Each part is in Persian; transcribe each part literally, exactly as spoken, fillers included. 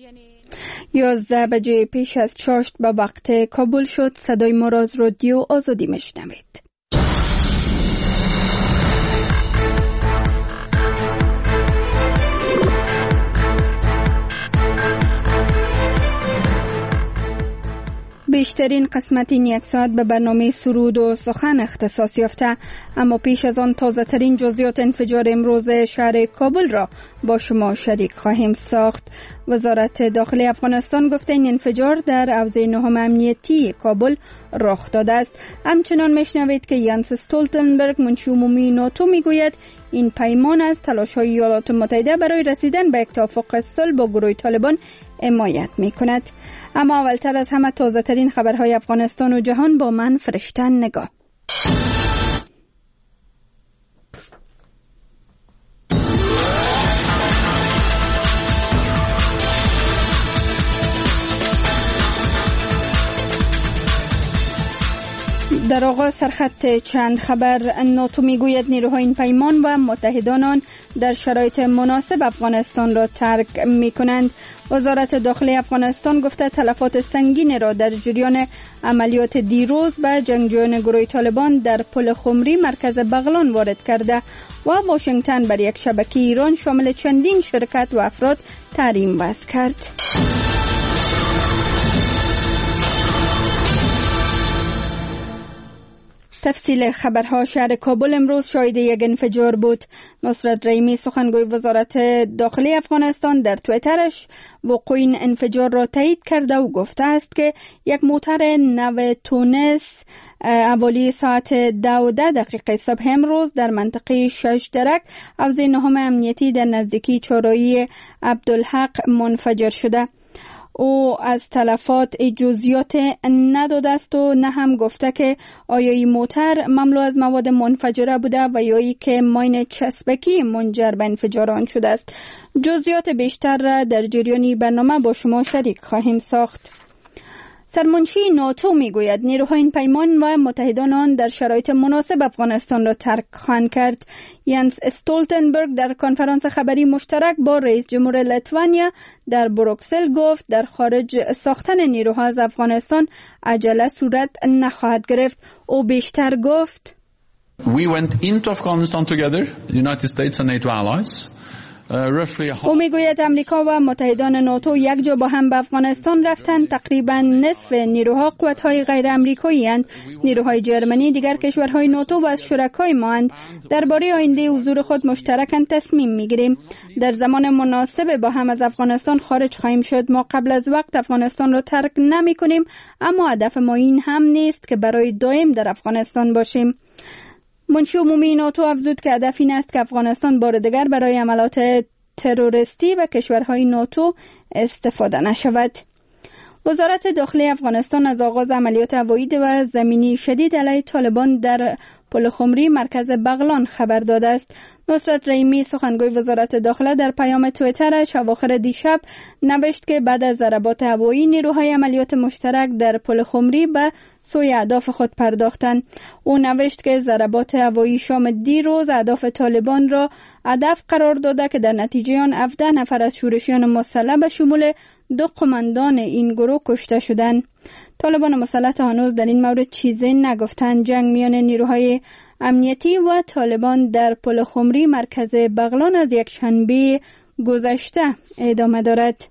یازده بجه پیش از چاشت به وقت کابل شد. صدای ما را از رادیو آزادی میشنوید. بیشترین قسمت این یک ساعت به برنامه سرود و سخن اختصاص یافته، اما پیش از آن تازه ترین جزئیات انفجار امروز شهر کابل را با شما شریک خواهیم ساخت. وزارت داخلی افغانستان گفته این انفجار در حوزه نهم امنیتی کابل رخ داده است. همچنان میشنوید که یانس استولتنبرگ منشی عمومی ناتو میگوید این پیمان از تلاش‌های ایالات متحده برای رسیدن به یک توافق صلح با گروه طالبان حمایت می‌کند. اما اولتر از همه تازه ترین خبرهای افغانستان و جهان با من فرشتن نگاه. در آغاز سرخط چند خبر. ناتو میگوید نیروهای این پیمان و متحدان آن در شرایط مناسب افغانستان را ترک میکنند. وزارت داخلی افغانستان گفته تلفات سنگین را در جریان عملیات دیروز به جنگجویان گروه طالبان در پل خمری مرکز بغلان وارد کرده و واشنگتن بر یک شبکه ایران شامل چندین شرکت و افراد تحریم وضع کرد. تفصیل خبرها. شهر کابل امروز شاهد یک انفجار بود. نصرت رحیمی سخنگوی وزارت داخلی افغانستان در توییترش وقوع این انفجار را تایید کرده و گفته است که یک موتر نو تونس حوالی ساعت دو و ده دقیقه صبح امروز در منطقه شش درک حوزه نهم امنیتی در نزدیکی چهارراهی عبدالحق منفجر شده. او از تلفات جزئیات نداده است و نه هم گفته که آیا این موتر مملو از مواد منفجره بوده و یا ای که ماین چسبکی منجر به انفجار آن شده است. جزئیات بیشتر را در جریان برنامه با شما شریک خواهیم ساخت. سرمنشی ناتو میگوید نیروهای این پیمان و متحدان آن در شرایط مناسب افغانستان را ترک خواهند کرد. یانس استولتنبرگ در کنفرانس خبری مشترک با رئیس جمهور لیتوانیا در بروکسل گفت در خارج ساختن نیروها از افغانستان عجله صورت نخواهد گرفت. او بیشتر گفت We went into Afghanistan together, the United States and NATO allies. او میگوید امریکا و متحدان ناتو یک جا با هم به افغانستان رفتند. تقریبا نصف نیروها قوت‌های غیر آمریکایی اند. نیروهای جرمنی دیگر کشورهای ناتو و از شرکای ما اند. درباره آینده حضور خود مشترکاً تصمیم میگیریم. در زمان مناسب با هم از افغانستان خارج خواهیم شد. ما قبل از وقت افغانستان را ترک نمی کنیم، اما هدف ما این هم نیست که برای دائم در افغانستان باشیم. منشی عمومی ناتو افزود که هدف این است که افغانستان بار دیگر برای عملات تروریستی و کشورهای ناتو استفاده نشود. وزارت داخلی افغانستان از آغاز عملیات هوایی و زمینی شدید علیه طالبان در پل خمری مرکز بغلان خبر داده است. نصرت رحیمی سخنگوی وزارت داخله در پیام توییترش اواخر دیشب نوشت که بعد از ضربات هوایی نیروهای عملیات مشترک در پل خمری به سوی اهداف خود پرداختند. او نوشت که ضربات هوایی شام دیروز اهداف طالبان را هدف قرار داده که در نتیجه آن هفده نفر از شورشیان مسلح به شمول دو قماندان این گروه کشته شدند. طالبان مسلح هنوز در این مورد چیزی نگفتند. جنگ میان نیروهای امنیتی و طالبان در پل خمری مرکز بغلان از یک شنبه گذشته ادامه دارد.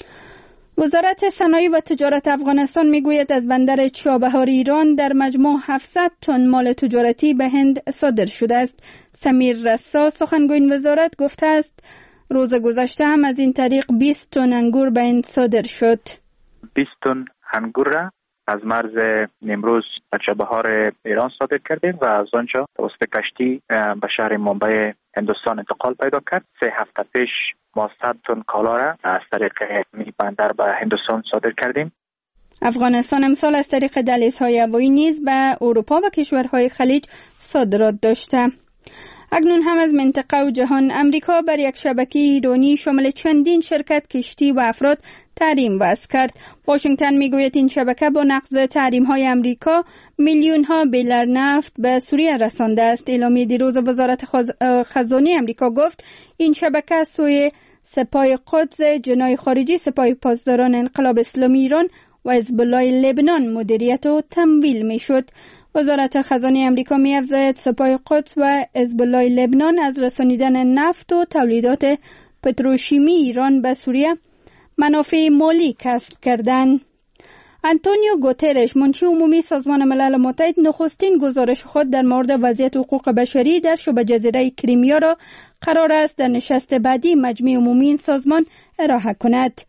وزارت صنایع و تجارت افغانستان میگوید از بندر چابهار ایران در مجموع هفتصد تن مال تجارتی به هند صادر شده است. سمیر رسا سخنگوی این وزارت گفته است روز گذشته هم از این طریق بیست تن انگور به هند صادر شد. بیست تن انگور را از مرز نیمروز به چابهار ایران صادر کردیم و از آنجا توسط کشتی به شهر ممبئی هندوستان انتقال پیدا کرد. سه هفته پیش ما صد تن کالا را از طریق می بندر به هندوستان صادر کردیم. افغانستان امسال از طریق دهلیزهای هوایی نیز به اروپا و کشورهای خلیج صادرات داشته. اکنون هم از منطقه و جهان امریکا بر یک شبکه ایرانی شامل چندین شرکت، کشتی و افراد تحریم وضع کرد. واشنگتن میگوید این شبکه با نقض تحریم‌های امریکا میلیون ها بیلر نفت به سوریه رسانده است. اعلامیه دیروز وزارت خزانه امریکا گفت این شبکه سوی سپاه قدس، جناح خارجی، سپاه پاسداران انقلاب اسلامی ایران و حزب الله لبنان مدیریت و تمویل میشد. وزارت خزانه آمریکا می‌افزاید سپاه قدس و حزب الله لبنان از رسانیدن نفت و تولیدات پتروشیمی ایران به سوریه منافع مالی کسب کردند. آنتونیو گوترش، منشی عمومی سازمان ملل متحد، نخستین گزارش خود در مورد وضعیت حقوق بشری در شبه جزیره کریمیا را قرار است در نشست بعدی مجمع عمومی این سازمان ارائه کند.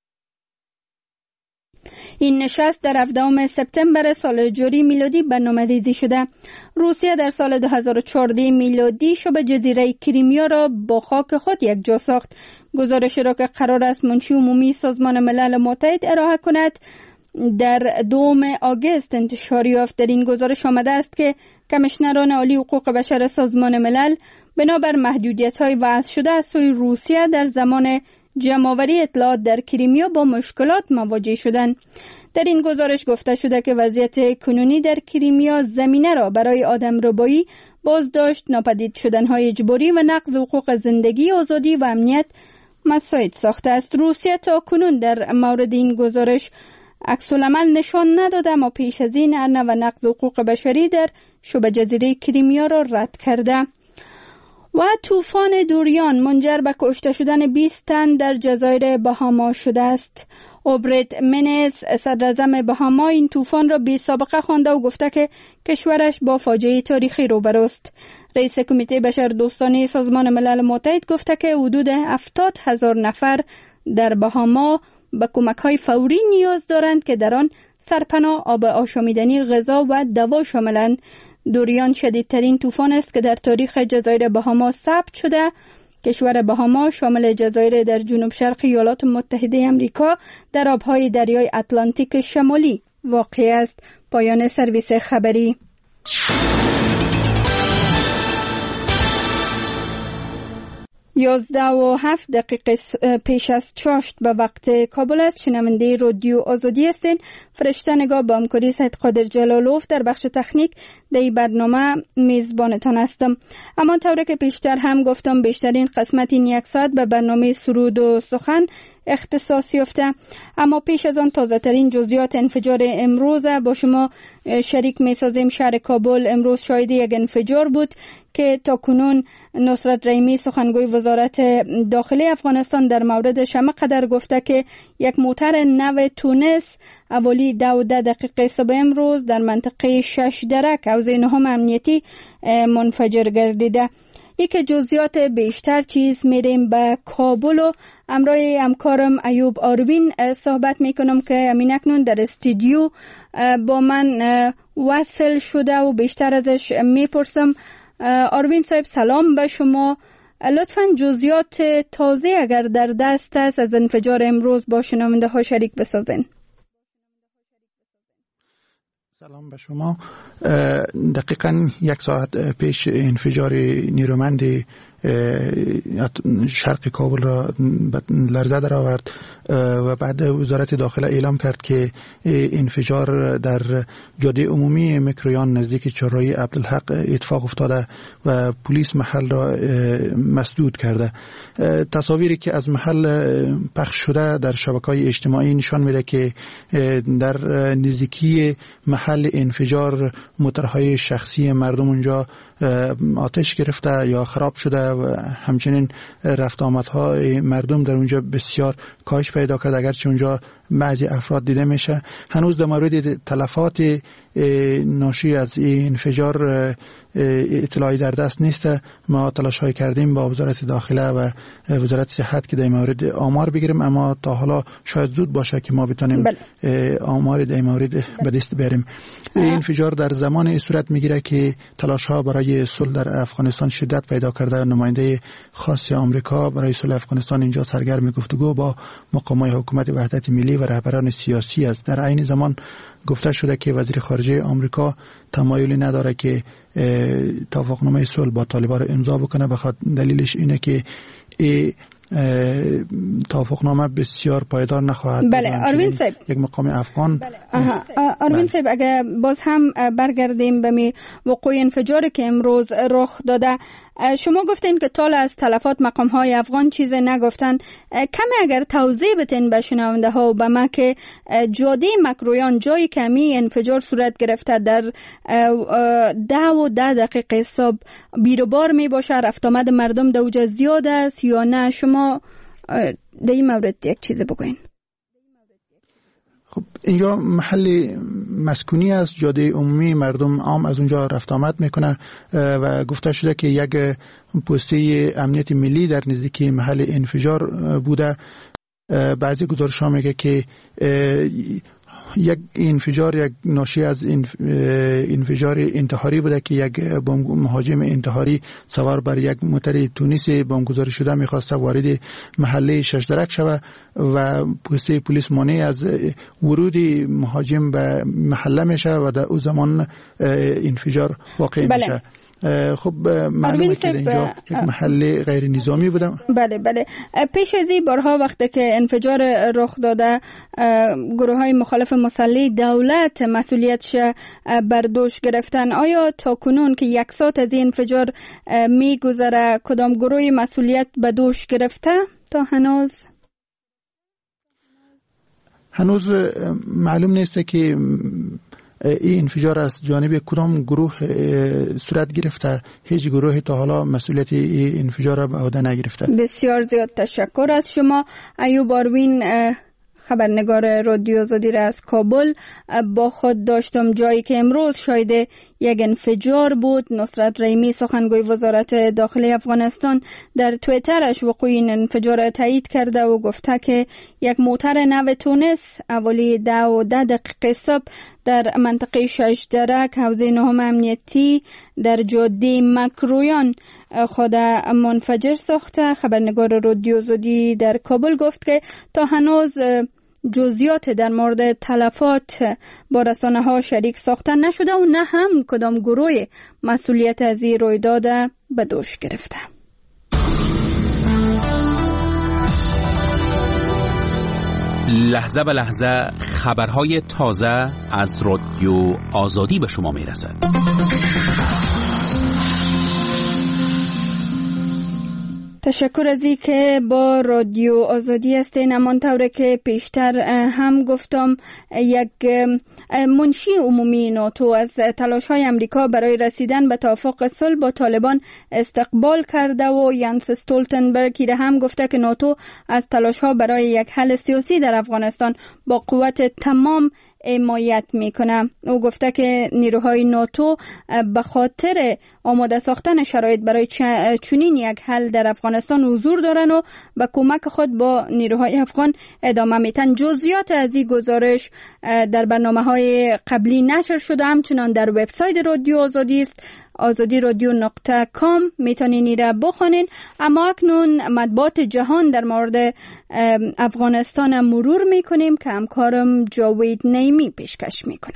این نشست در هفدهم سپتامبر سال جاری میلادی برنامه‌ریزی شده. روسیه در سال دو هزار و چهارده میلادی شبه جزیره کریمیا را با خاک خود یکجا ساخت. گزارش را که قرار است منشی عمومی سازمان ملل متحد ارائه کند در دوم آگوست انتشار یافت. در این گزارش آمده است که کمیشنران عالی حقوق بشر سازمان ملل بنابر محدودیت‌های وضع شده از سوی روسیه در زمان جمع‌آوری اطلاعات در کریمیا با مشکلات مواجه شدند. در این گزارش گفته شده که وضعیت کنونی در کریمیا زمینه را برای آدمربایی، بازداشت، ناپدید شدن‌های اجباری و نقض حقوق زندگی، آزادی و امنیت مساعد ساخته است. روسیه تا کنون در مورد این گزارش عکس‌العمل نشان نداده، اما پیش از این ارنه و نقض حقوق بشری در شبه جزیره کریمیا را رد کرده. و طوفان دوریان منجر به کشته شدن بیست تن در جزایر بهاما شده است. اوبرت منز، صدراعظم بهاما، این طوفان را بی سابقه خوانده و گفته که کشورش با فاجعه تاریخی روبروست. رئیس کمیته بشردوستانه سازمان ملل متحد گفته که حدود هفتاد هزار نفر در بهاما به کمک‌های فوری نیاز دارند که در آن سرپناه، آب آشامیدنی، غذا و دوا شاملند. دوریان شدیدترین طوفان است که در تاریخ جزایر بهاما ثبت شده. کشور بهاما شامل جزایر در جنوب شرق ایالات متحده آمریکا در آبهای دریای اتلانتیک شمالی واقع است. پایان سرویس خبری. یازده و هفت دقیقه پیش از چاشت به وقت کابل است. شنونده رادیو آزادی هستین. فرشته نگاه با همکاری سید قادر جلالوف در بخش تکنیک در این برنامه میزبانتان هستم. اما طوری که پیشتر هم گفتم بیشترین قسمت این یک ساعت به برنامه سرود و سخن اختصاص یافته. اما پیش از آن تازه ترین جزئیات انفجار امروز با شما شریک می سازیم. شهر کابل امروز شاهد یک انفجار بود که تا کنون نصرت رحیمی سخنگوی وزارت داخلی افغانستان در موردش همه قدر گفته که یک موتر نو تونس اولی دو و ده دقیقه صبح امروز در منطقه شش درک حوزه نهم امنیتی منفجر گردیده. یک جزئیات بیشتر چیز میریم به کابل و امروز همکارم ایوب آروین صحبت میکنم که همین اکنون در استودیو با من وصل شده و بیشتر ازش میپرسم. آروین صاحب سلام به شما. لطفاً جزئیات تازه اگر در دست است از انفجار امروز با شنونده ها شریک بسازین. سلام به شما. دقیقاً یک ساعت پیش انفجار نیرومند شرق کابل را لرزه در آورد و بعد وزارت داخله اعلام کرد که انفجار در جاده عمومی میکرویان نزدیک چهارراهی عبدالحق اتفاق افتاده و پلیس محل را مسدود کرده. تصاویری که از محل پخش شده در شبکه‌های اجتماعی نشان میده که در نزدیکی محل انفجار موتورهای شخصی مردم اونجا آتش گرفته یا خراب شده و همچنین رفت آمدهای مردم در اونجا بسیار کاهش پیدا کرد، اگرچه اونجا بعضی افراد دیده میشه. هنوز در مورد تلفات ناشی از این انفجار اطلاعی در دست نیست. ما تلاش های کردیم با وزارت داخله و وزارت صحت که در مورد آمار بگیریم، اما تا حالا شاید زود باشه که ما بتونیم آمار در مورد به دست بیاریم. این انفجار در زمان صورت میگیره که تلاش ها برای صلح در افغانستان شدت پیدا کرده. نماینده خاص آمریکا برای صلح افغانستان اینجا سرگرم گفتگو با مقامات حکومت وحدت ملی و رهبران سیاسی است. در عین زمان گفته شده که وزیر خارجه آمریکا تمایلی نداره که توافقنامه صلح با طالبان را امضا بکنه. بخاطر دلیلش اینه که ای توافقنامه بسیار پایدار نخواهد. بله آروین صاحب، یک مقام افغان. بله. آروین صاحب، اگر باز هم برگردیم به می وقوع انفجاری که امروز رخ داده، شما گفتین که طال از تلفات مقام های افغان چیز نگفتن. کمی اگر توضیح بتین به شنونده ها و به ما که جاده مکرویان جای کمی انفجار صورت گرفته در ده و ده دقیقه حساب بیروبار می باشه، رفت آمد مردم دوجا زیاد است یا نه؟ شما در این مورد یک چیز بگوین. خب اینجا محل مسکونی است، جاده عمومی، مردم عام از اونجا رفت آمد میکنه و گفته شده که یک پسته امنیت ملی در نزدیکی محل انفجار بوده. بعضی گزارش ها میگه که یک انفجار یک ناشی از انفجار انتحاری بوده که یک مهاجم انتحاری سوار بر یک موتر تونسی بمبگذاری شده میخواسته وارد محله ششدرک شود و پسته پلیس مانع از ورود مهاجم به محله میشه و در اون زمان انفجار واقع بله. میشه. خب معلومه که اینجا یک محل غیر نظامی بودم. بله بله. پیش از این بارها وقتی که انفجار رخ داده گروه های مخالف مسلح دولت مسئولیتش بر دوش گرفتن. آیا تا کنون که یک ساعت از این انفجار می گذره کدام گروه مسئولیت به دوش گرفته تا هنوز؟ هنوز معلوم نیست که این انفجار از جانب کدام گروه صورت گرفته. هیچ گروه تا حالا مسئولیت این انفجار را به عهده نگرفته. بسیار زیاد تشکر از شما. ایوب آروین، خبرنگار رادیو آزادی را از کابل با خود داشتم، جایی که امروز شاید یک انفجار بود. نصرت رحیمی سخنگوی وزارت داخلی افغانستان در توییترش وقوع این انفجار را تایید کرده و گفته که یک موتر نو تونس اولی ده و ده دقیقه صبح در منطقه ششدرک حوزه نهم امنیتی در جاده مکرویان خود منفجر ساخته. خبرنگار رادیو آزادی در کابل گفت که تا هنوز جزئیات در مورد تلفات با رسانه ها شریک ساخته نشده و نه هم کدام گروه مسئولیت از این رویداد به دوش گرفته. لحظه به لحظه خبرهای تازه از رادیو آزادی به شما میرسد. تشکر از این که با رادیو آزادی هستین. همانطور که پیشتر هم گفتم، یک منشی عمومی ناتو از تلاش‌های امریکا برای رسیدن به توافق صلح با طالبان استقبال کرده و یانس استولتنبرگ هم گفته که ناتو از تلاش‌ها برای یک حل سیاسی در افغانستان با قوت تمام حمایت میکنه. او گفته که نیروهای ناتو به خاطر آماده ساختن شرایط برای چنین یک حل در افغانستان حضور دارن و به کمک خود با نیروهای افغان ادامه میتن. جزئیات از این گزارش در برنامه‌های قبلی نشر شده، همچنان در وبسایت رادیو آزادی است، آزادی رادیو نقطه کام میتونین این را بخونین. اما اکنون مطبوعات جهان در مورد افغانستان مرور میکنیم که همکارم جاوید نیمی پیشکش میکنه.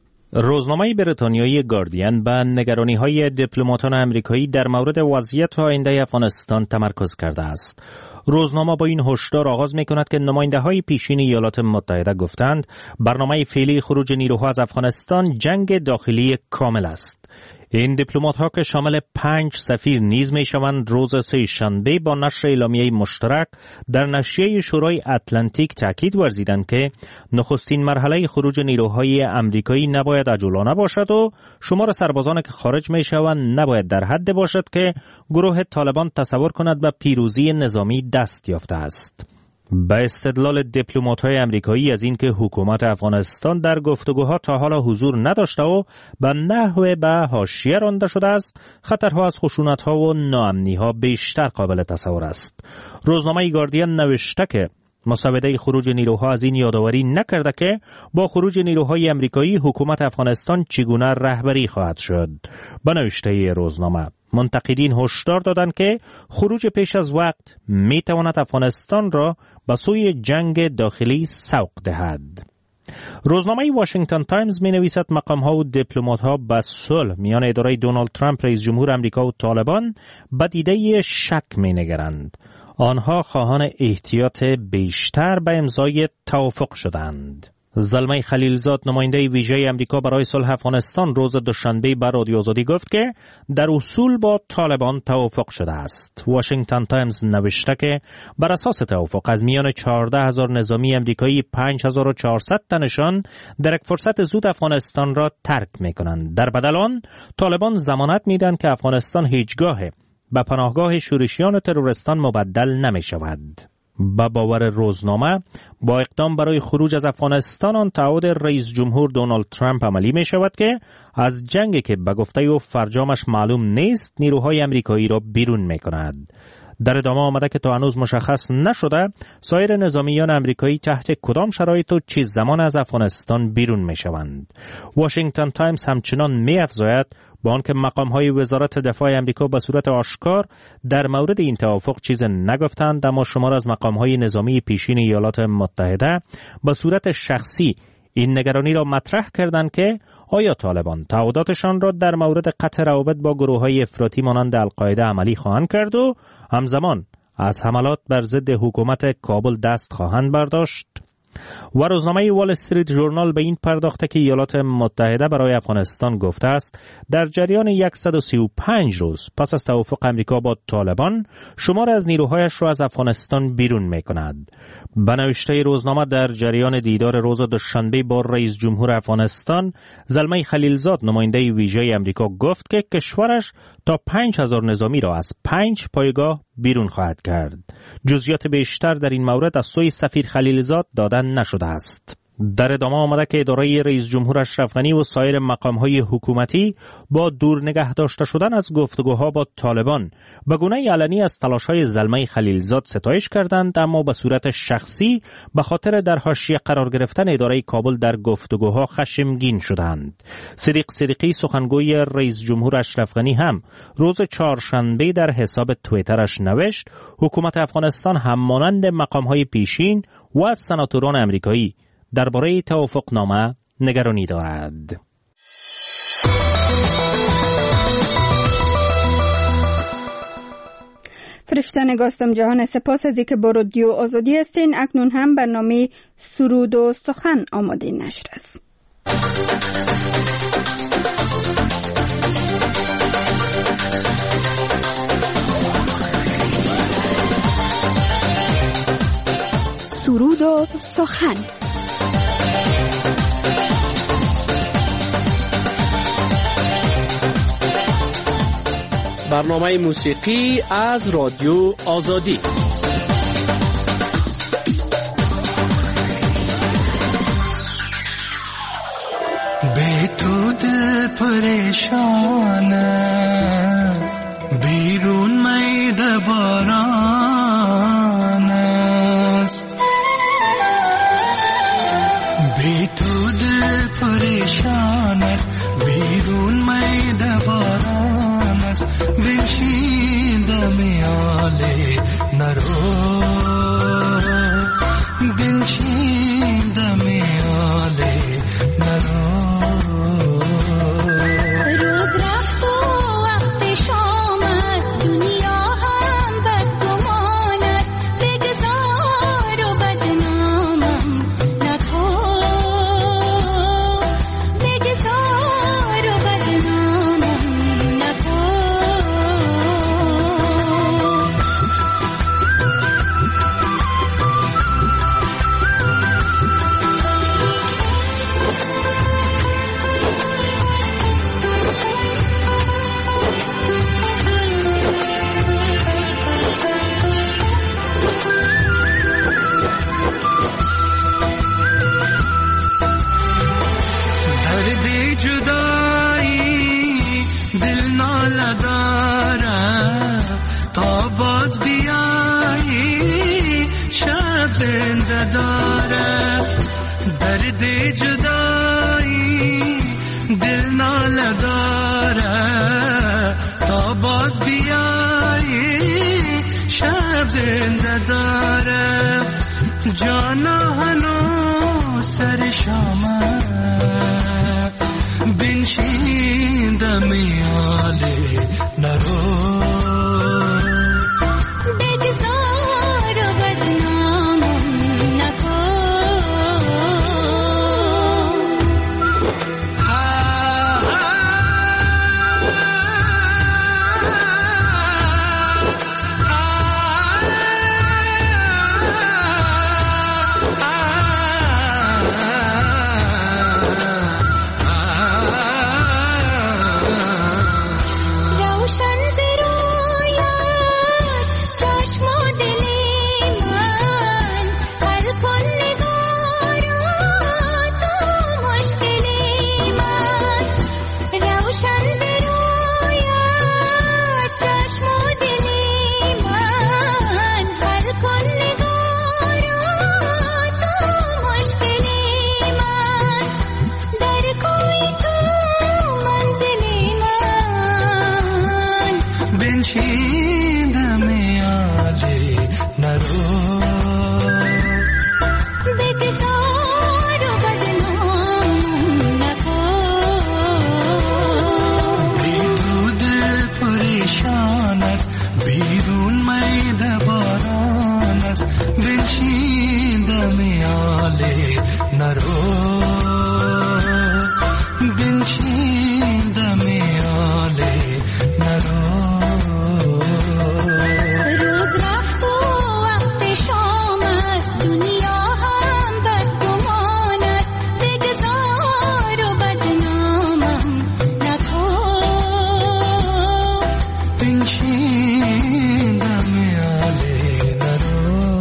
روزنامه بریتانیایی گاردین به نگرانی‌های دیپلماتان آمریکایی در مورد وضعیت آینده افغانستان تمرکز کرده است. روزنامه با این هشدار آغاز می‌کند که نماینده‌های پیشین ایالات متحده گفتند برنامه فعلی خروج نیروها از افغانستان جنگ داخلی کامل است. این دیپلمات‌ها که شامل پنج سفیر نیز می‌شوند روز سه شنبه با نشر اعلامیه مشترک در نشریه شورای اتلانتیک تاکید ورزیدند که نخستین مرحله خروج نیروهای آمریکایی نباید عجولانه باشد و شمار سربازان که خارج می‌شوند نباید در حد باشد که گروه طالبان تصور کند به پیروزی نظامی دست یافته است. به استدلال دیپلمات‌های آمریکایی از اینکه حکومت افغانستان در گفتگوها تا حالا حضور نداشته و به نحو به حاشیه رانده شده است، خطرها از خشونت‌ها و ناامنی‌ها بیشتر قابل تصور است. روزنامه گاردین نوشته که مسوده خروج نیروها از این یادآوری نکرده که با خروج نیروهای آمریکایی حکومت افغانستان چگونه رهبری خواهد شد. به نوشته روزنامه منتقدین هشدار دادند که خروج پیش از وقت می تواند افغانستان را به سوی جنگ داخلی سوق دهد. روزنامه واشنگتن تایمز می نویسد مقام ها و دیپلمات ها به صلح میان اداره دونالد ترامپ رئیس جمهور آمریکا و طالبان به دیده شک می نگرند. آنها خواهان احتیاط بیشتر به امضای توافق شدند. زلمه خلیلزاد نماینده ویژه امریکا برای صلح افغانستان روز دوشنبه بر رادیو آزادی گفت که در اصول با طالبان توافق شده است. واشنگتن تایمز نوشته که بر اساس توافق از میان چهارده هزار نظامی امریکایی پنج هزار و چهارصد تنشان در یک فرصت زود افغانستان را ترک می‌کنند. در بدل آن طالبان ضمانت می‌دهند که افغانستان هیچگاه به پناهگاه شورشیان تروریستان مبدل نمی‌شود. با باور روزنامه با اقدام برای خروج از افغانستان آن تعهد رئیس جمهور دونالد ترامپ عملی می شود که از جنگی که به گفته او فرجامش معلوم نیست نیروهای امریکایی را بیرون می کند. در ادامه آمده که تا هنوز مشخص نشده سایر نظامیان امریکایی تحت کدام شرایط و چه زمان از افغانستان بیرون می شوند. واشنگتن تایمز همچنان می افزاید با آنکه مقام‌های وزارت دفاع آمریکا به صورت آشکار در مورد این توافق چیز نگفتند، اما شمار از مقام‌های نظامی پیشین ایالات متحده به صورت شخصی این نگرانی را مطرح کردند که آیا طالبان تعهداتشان را در مورد قطع روابط با گروه‌های افراطی مانند القاعده عملی خواهند کرد و همزمان از حملات بر ضد حکومت کابل دست خواهند برداشت. و روزنامه وال استریت ژورنال به این پرداخته که ایالات متحده برای افغانستان گفته است در جریان صد و سی و پنج روز پس از توافق امریکا با طالبان شمار از نیروهایش را از افغانستان بیرون می کند. به نوشته روزنامه در جریان دیدار روز دوشنبه با رئیس جمهور افغانستان زلمه خلیلزاد نماینده ویژه امریکا گفت که کشورش تا پنج هزار نظامی را از پنج پایگاه بیرون خواهد کرد. جزئیات بیشتر در این مورد از سوی سفیر خلیلزاد دادن نشده است. در ادامه آمده که اداره رئیس جمهور اشرف غنی و سایر مقام‌های حکومتی با دور نگه داشته شدن از گفتگوها با طالبان به گونه علنی از تلاش‌های زلمه خلیلزاد ستایش کردند، اما به صورت شخصی به خاطر در حاشیه قرار گرفتن اداره کابل در گفتگوها خشمگین شدند. صدیق صدیقی سخنگوی رئیس جمهور اشرف غنی هم روز چهارشنبه در حساب توییترش نوشت حکومت افغانستان همانند مقام‌های پیشین و از سناتوران آمریکایی درباره توافقنامه نگرانی دارد. فرشته نگاستم جهان، سپاس از اینکه با رادیو آزادی هستین. اکنون هم برنامه سرود و سخن آماده نشر است. سرود و سخن. برنامه موسیقی از رادیو آزادی. بے تو دل پریشان بیرون مید باران است، بے تو دل پریشان است بیرون مید باران است، بنشیندم آله نرو بنشیندم آله نرو. جانا هنو سر شام بنشیندم آله نرو بگذار و بدنام نکن نرو بنشین دم آله نرو روز رفت و وقت شام است دنیا هم بدگمان است بگذار و بدنامم نکن بنشین دم آله نرو.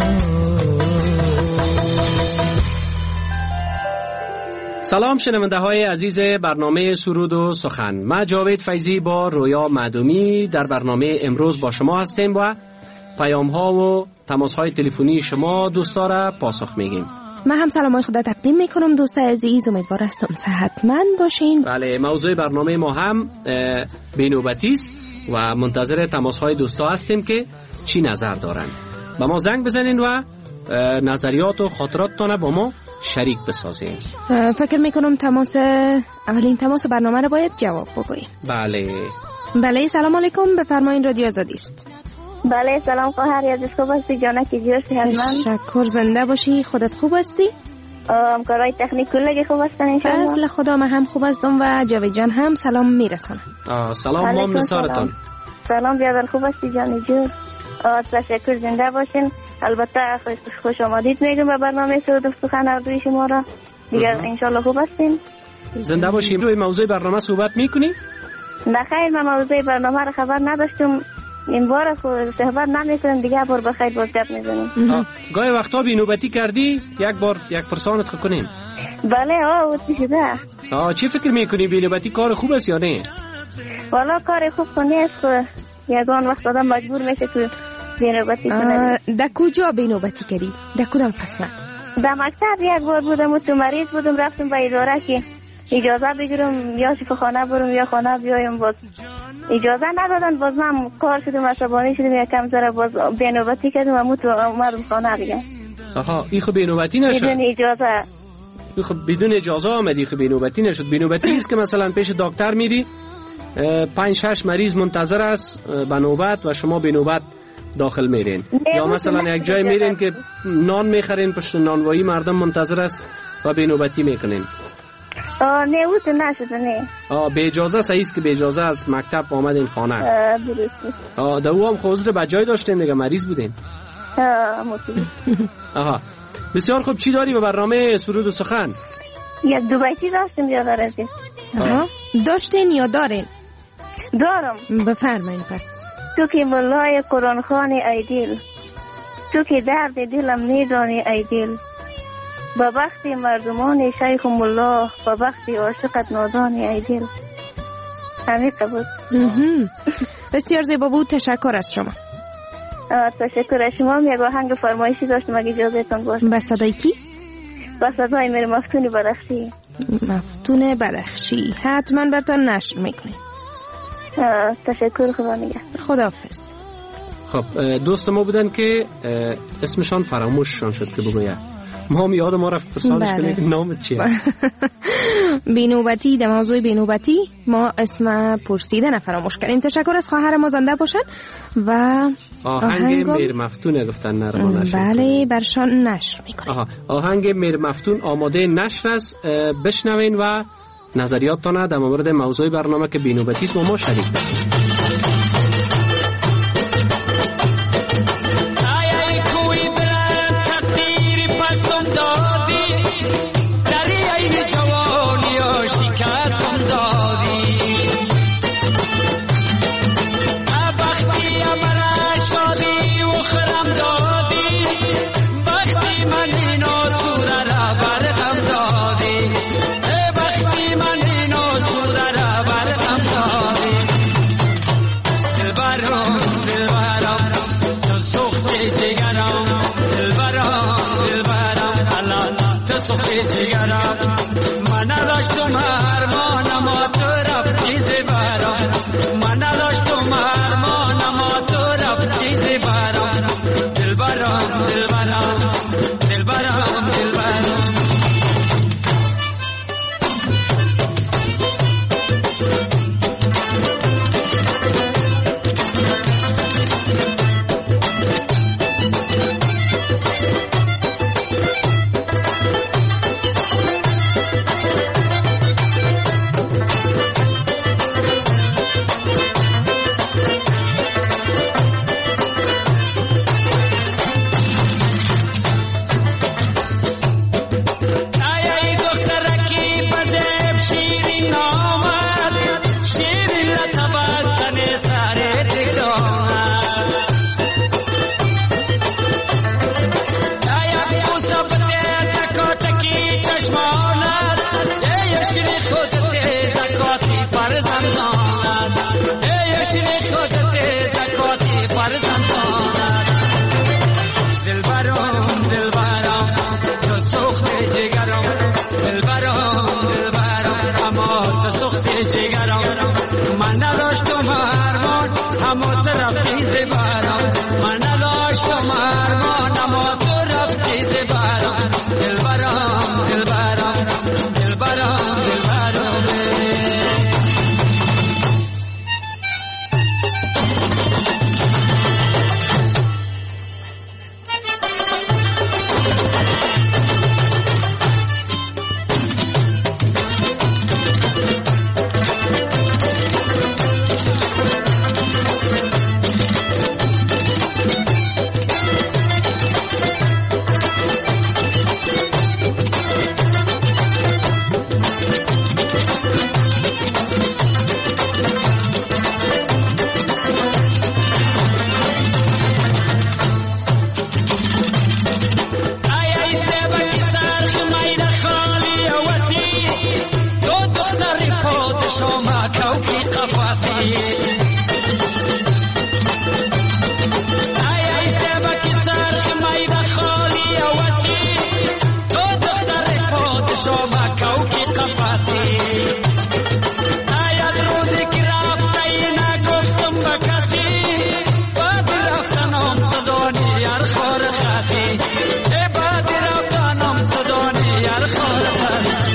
سلام شنونده های عزیز برنامه سرود و سخن. من جاوید فیضی با رویا معدومی در برنامه امروز با شما هستیم و پیام ها و تماس های تلفنی شما دوستا را پاسخ میگیم. من هم سلامای خدا تقدیم میکنم دوست عزیز، امیدوار هستم صحتمند باشین. بله، موضوع برنامه ما هم بینوبتی است و منتظر تماس های دوستا هستیم که چی نظر دارن. با ما زنگ بزنین و نظریات و خاطراتتان با ما شریک بسازین. فکر میکنم تماس اولین تماس برنامه رو باید جواب بگوییم. بله بله، سلام علیکم، بفرمایید، رادیو آزادی است. بله سلام خواهر، یادت خوب هستی؟ جانکی جور صحتمند؟ تشکر، زنده باشی. خودت خوب هستی؟ همکارای تکنیک کلگی خوب هستن انشاءالله؟ اصل خدا من هم خوب هستم و جاوید جان هم سلام میرسانم. سلام مام نثارتان. سلام بیادر، خوب هستی جانی جور؟ تشکر، زنده باشین. البته خوش آمدید میگم به برنامه سرود و سخن اردوی شما را. دیگر انشالله خوب هستین. زنده باشیم. روی موضوع برنامه صحبت میکنی؟ نه خیر، من موضوع برنامه را خبر نداشتم. این بار صحبت نمیکنم، دیگه بار بخیر باز گپ میزنیم. گاهی وقتا بینوبتی کردی؟ یک بار یک پرسانت کنیم. بله آه اوتی شده. آه چی فکر میکنی؟ بینوبتی کار خوب است یا نه؟ والا کار خوب نیست. یگان وقت آدم مجبور میشه تو بینوبتی کنه. در کجا بینوبتی کردی؟ در کدام قسمت؟ در مکتب یک بار بودم و تو مریض بودم، رفتم به اداره که اجازه بگیرم یا شفاخانه برم یا خانه بیایم، باز اجازه ندادن. باز من کار شدم، عصبانی شدم، یک کم ذره باز بینوبتی کردم و مت اومدم خانه دیگه. آها، این خب بینوبتی نشد؟ بدون اجازه. این خب بدون اجازه آمدی، خب بینوبتی نشد. بینوبتی است که مثلا پیش دکتر میری، پنج شش مریض منتظر است به نوبت و شما به نوبت داخل میرین، یا مثلا یک جای میرین که نان میخرین، پشت نانوایی مردم منتظر است و به نوبتی میکنین. آه نه اوت نشده نه. آه به اجازه صحیح است که به اجازه از مکتب آمدین خانه. آه درست. آه دو هم خوزر بجای داشتین دیگه، مریض بودین. آه مطمئن. آها بسیار خوب. چی داری به برنامه سرود و سخن؟ یک دو بیتی داشتیم یا دارید؟ آها داشتین یا دارین؟ دارم. بفرمایید پس. تو که ملای قرآن خوان ای دل، تو که درد دلم میدانی ای دل، با بخت مردمان شیخ و ملا، با بخت عاشقت نادانی ای دل. همین قبول. بسیار زیبا بود، تشکر از شما. تشکر از شما. یک آهنگ فرمایشی داشتم اگه اجازهتون باشه. با صدای کی؟ با صدای میر مفتون برخشی. مفتون برخشی حتما براتون نشر میکنیم. تشکر، خدا نگهدار. خداحافظ. خب دوست ما بودن که اسمشان فراموششان شد که بگویم. ما هم یاد ما رفت پرسانش کنیم که نامت چیه؟ بینوبتی، در موضوع بینوبتی ما اسم پرسیدن فراموش کردیم. تشکر از خواهر ما زنده باشن و آهنگ میر مفتون گفتن نرما نشر. بله برشان نشر میکنیم. آها آهنگ میر مفتون آماده نشر است، بشنوین و نظریاتتان در مورد موضوع برنامه که بینوبتی است با ما شریک کنید. پادشاه مکه و کی قفسی آید روزی که رفته نگفتم به کسی بعد رفتنم تدانی هر خور خسی بعد رفتنم تدانی هر خور خسی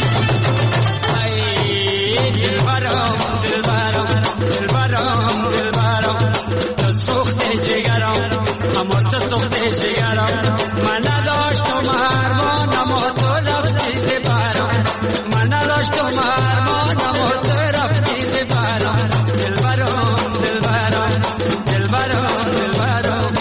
ای دلبرم دلبرم دلبرم دلبرم تو سوخته جگرم اما تو سوخته جگرم من نداشتم هرمان اما تو رفتی زبرم من نداشتم هرمان اما تو رفتی زبرم دلبرم دلبرم دلبرم دلبرم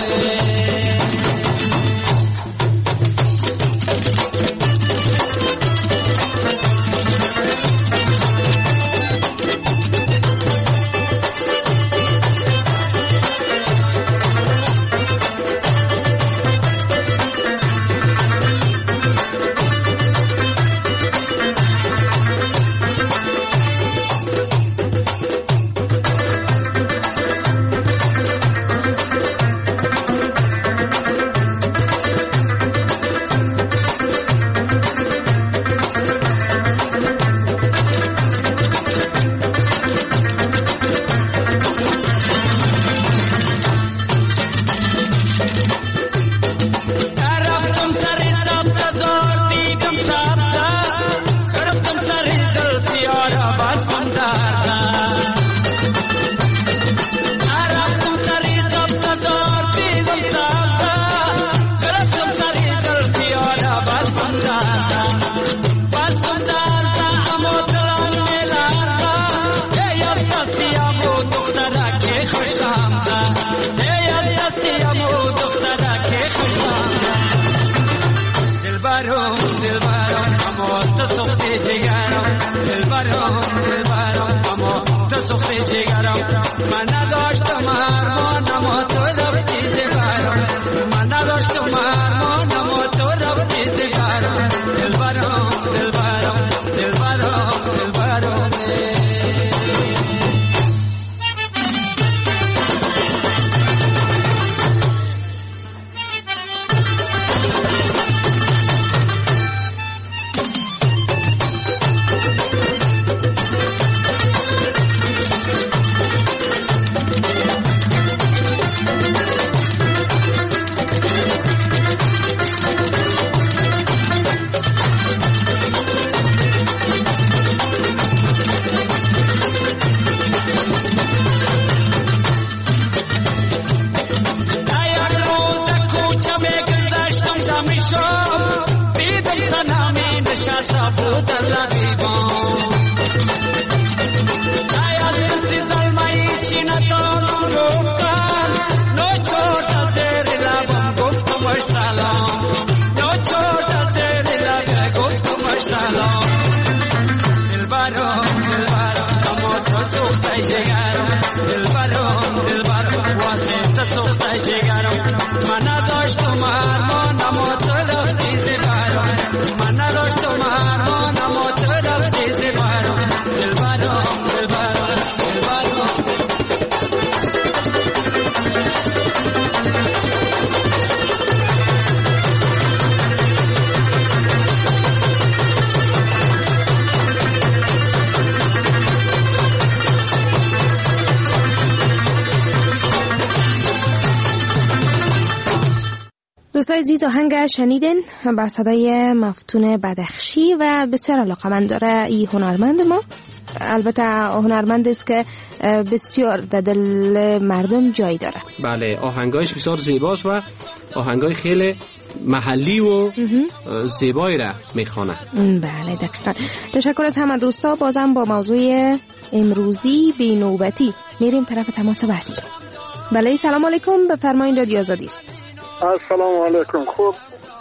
دوستای عزیز، آهنگ شنیدین با صدای مفتون بدخشی و بسیار علاقمند داره این هنرمند ما. البته هنرمند است که بسیار در دل مردم جای داره. بله، آهنگایش بسیار زیباست و آهنگای خیلی محلی و زیبایی را میخوانه. بله دقیقا. تشکر از همه دوستا. بازم با موضوع امروزی بی نوبتی میریم طرف تماس بعدی. بله، سلام علیکم، بفرمایید، رادیو آزادی است. السلام علیکم. خوب؟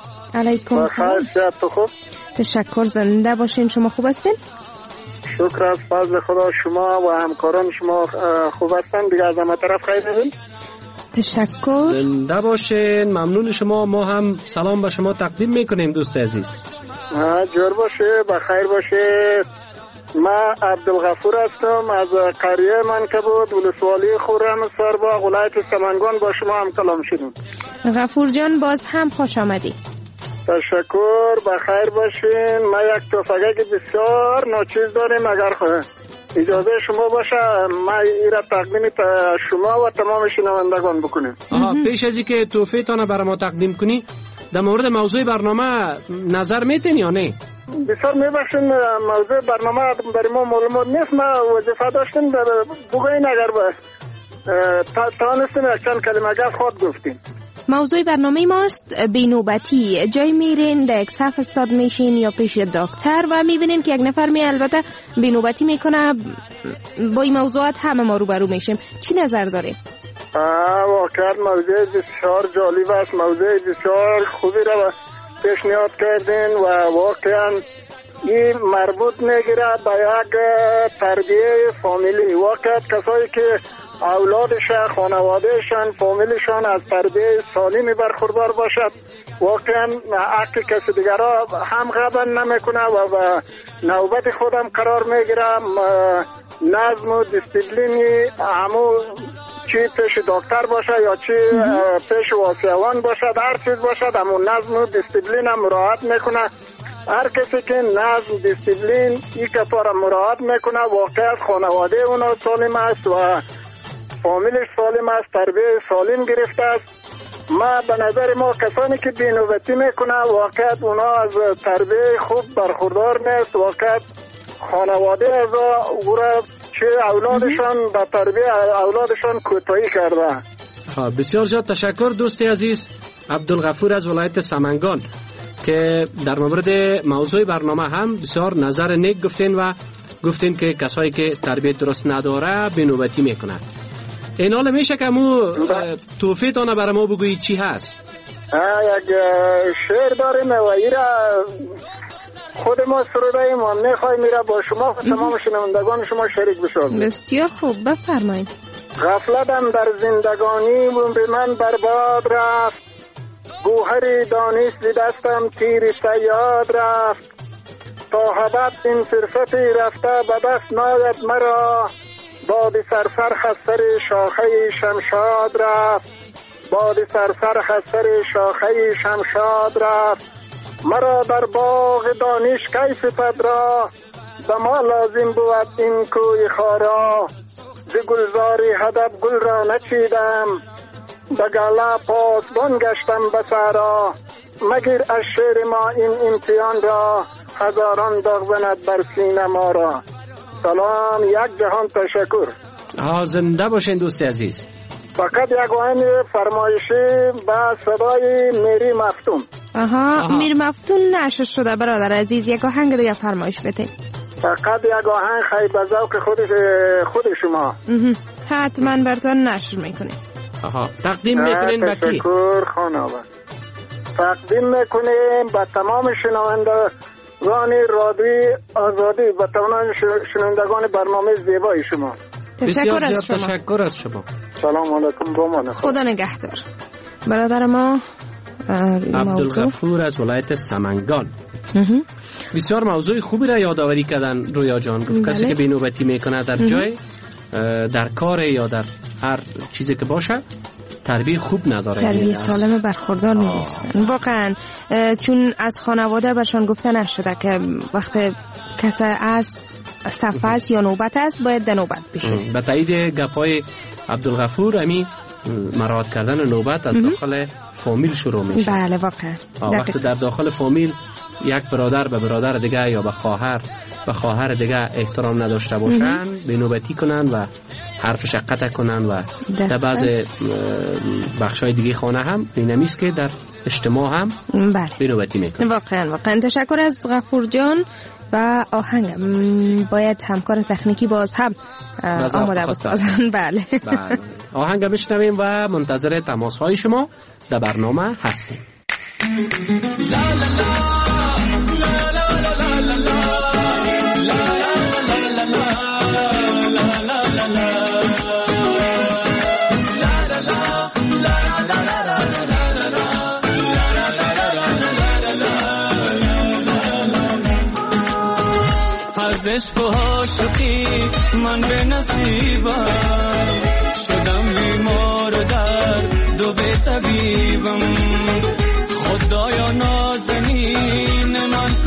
علیکم سلام. بخیر، تو خوب؟ تشکر، زنده باشین. شما خوب هستین؟ شکر از فضل خدا. شما و همکاران شما خوب هستن؟ دیگه از همه طرف خیر هستین؟ تشکر، زنده باشین. ممنون شما. ما هم سلام به شما تقدیم میکنیم دوست عزیز. جور باشه، بخیر باشه. ما عبدالغفور هستم از قریه منکبود، ولسوالی خرمسارباغ، ولایت سمنگان. با شما هم کلام شدیم. غفور جان، باز هم خوش آمدی. تشکر، بخیر باشین. ما یک تفنگک بسیار ناچیز داریم، اگر خواهد اجازه شما باشه ما این را تقدیم شما و تمام شنوندگان بکنیم. آها، پیش از اینکه تحفه تان برای ما تقدیم کنی در مورد موضوع برنامه نظر میتین یا نه؟ بسیار میبخشین، موضوع برنامه برای ما معلومات نیست، ما وظیفه داشتیم بگوین اگر تانستیم یک چند کلمه گفت خود گفتیم. موضوع برنامه ماست بینوبتی. جای میرین در یک صف استاد میشین یا پیش دکتر و میبینین که یک نفر می البته بینوبتی میکنه. با این موضوعات همه ما روبرو میشیم. چی نظر دارید؟ واقعا موضوع بسیار جالب است، موضوع بسیار خوبی را پیشنهاد کردین و واقعا این مربوط میگیره به یک تربیه فامیلی. واقعا کسایی که اولادشان، خانوادهشان، فامیلشان از تربیه سالمی برخوردار باشد، واقعا حق کسی دیگر را هم غبن نمیکنه و به نوبت خودم قرار میگیره. نظم و دیسپلینی همو چی پیش دکتر باشه یا چی پیش واسیوان باشد، هر چیز باشد همو نظم و دیسپلین هم مراعات میکنه. هر کسی که نظم دیسپلین این کتار مراعات میکنه واقعا خانواده اونا سالم است و فامیلش سالم است، تربیه سالم گرفته است. ما به نظر ما کسانی که بینوبتی میکنه واقعا اونا از تربیه خوب برخوردار نیست، واقعا خانواده از او را چه اولادشان به تربیه اولادشان کوتاهی کرده. بسیار زیاد تشکر دوستی عزیز عبدالغفور از ولایت سمنگان که در مورد موضوع برنامه هم بسیار نظر نیک گفتین و گفتین که کسایی که تربیت درست نداره بینوبتی میکنن. این حال میشه که مو توفیق تانه برای ما بگویی چی هست؟ یک شعر داریم و ایره خود ما سروده ایم و میخوایم میره با شما و تمام شنوندگان شما شریک بشویم. بسیار خوب، بفرمایید. غفلتم در زندگانی عمر من برباد رفت، گوهری دانش ز دستم تیر صیاد رفت، تا ابد این فرصتی رفته به دست ناید مرا، باد سرسر خسر شاخه شمشاد رفت، باد سرسر خسر شاخه شمشاد رفت، مرا در باغ دانش کی فتد را، به ما لازم بود این کوی خارا، ز گلزاری هدف گل را نچیدم، به گله پاسبان گشتم به صحرا، مگیر از شعر ما این امتحان را، هزاران داغ زند بر سینه ما را. سلام، یک جهان تشکر. ها زنده باشین دوستی عزیز. فقط یک آهنگ فرمایشی با صدای میری مفتون. آها, آها. میر مفتون نشر شده برادر عزیز، یک آهنگ دیگه فرمایش بده. فقط یک آهنگ خیلی به ذوق خود خود شما. حتما براتون نشر میکنیم. آها، تقدیم میکنین به کی؟ تشکر خانواده. تقدیم میکنیم به تمام شنوندگان رادیوی آزادی و تمام شنوندگان برنامه زیبای شما. تشکر از شما. تشکر از شما. سلام علیکم، با من خدا نگهدار. برادر ما عبدالغفور از ولایت سمنگان بسیار موضوع خوبی را یادآوری کردن. رویا جان گفت کسی که بینوبتی میکنه در جای در کار یا در هر چیزی که باشه تربیه خوب نداره، تربیه سالم برخوردار نیستن. واقعا چون از خانواده برشان گفته نشده که وقت کسی از صفحه است یا نوبت است باید در نوبت بشه. به تایید گپای عبدالغفور امی مراعات کردن نوبت از داخل فامیل شروع میشه. بله واقعا. وقتی در داخل فامیل یک برادر به برادر دیگه یا به خواهر به خواهر دیگه احترام نداشته باشن، بینوبتی کنن و حرفش قطع کنن و در بعض بخشای دیگه خانه هم اینمیست که در اجتماع هم بله بینوبتی میکنن. واقعا واقعا تشکر از غفور جان و آهنگ باید همکار تکنیکی باز هم آماده بسازن. بله بله آهنگ بشنویم و منتظر تماس های شما در برنامه هستیم. از عشق و عاشقی من به نصیبم شدم بیمار و درد و به طبیبم، خدایا نازنین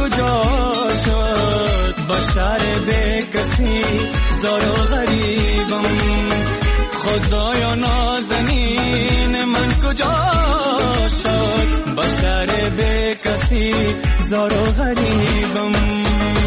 کجا شد بشر به کسی زار و غریبم خدایا نازنین من کجا شد بشر به کسی زار و غریبم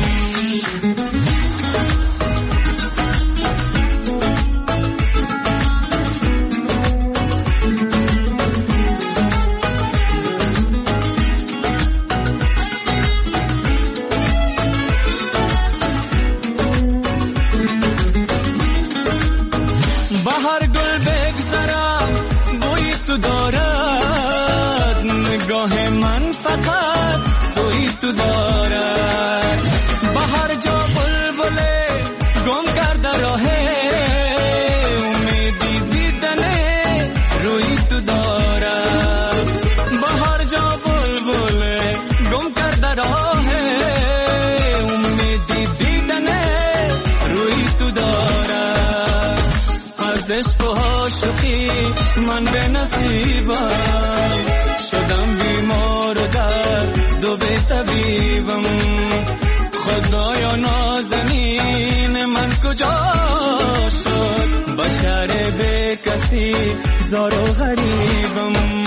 تو دارد بهر جا بلبله گم کرده راهه امیدی دیدنه روی تو دارد بهر جا بلبله گم کرده راهه امیدی دیدنه روی تو دارد از عشق و عاشقی من به نصیبم شدم بیمار در دو به طبیبم خدایا نازنین من کجا شد بشر به کسی زار و غریبم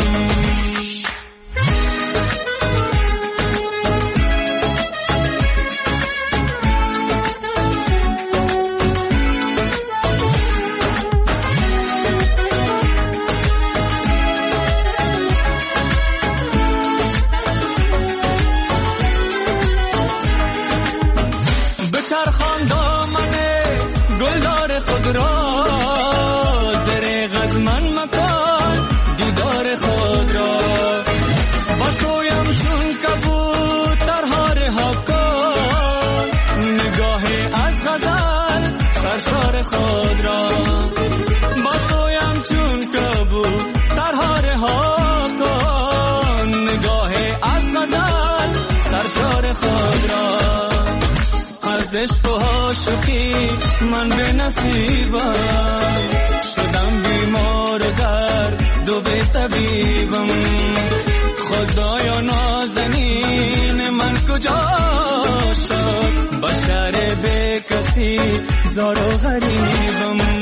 خود را دریغ از من مکان دیدار خود را بسویم چون کبوترها رها کن نگاه از غزل سرشار خود را بسویم چون کبوترها رها کن نگاه از غزل سرشار خود را از عشق و عاشقی من به نصیبم شدم بیمار در دو به طبیبم خدایا نازنین من کجا شد بشر به کسی زار و غریبم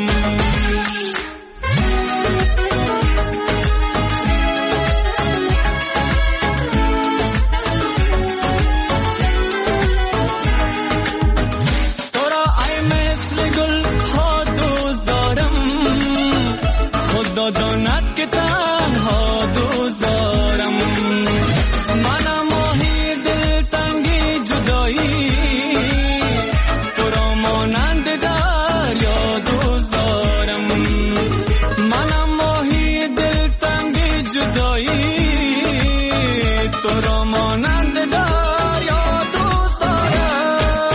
داند که تنها دوست دارم منم ماهی دلتنگی جدایی تو را مانند دریا دوست دارم منم ماهی دلتنگی جدایی تو را مانند دریا دوست دارم.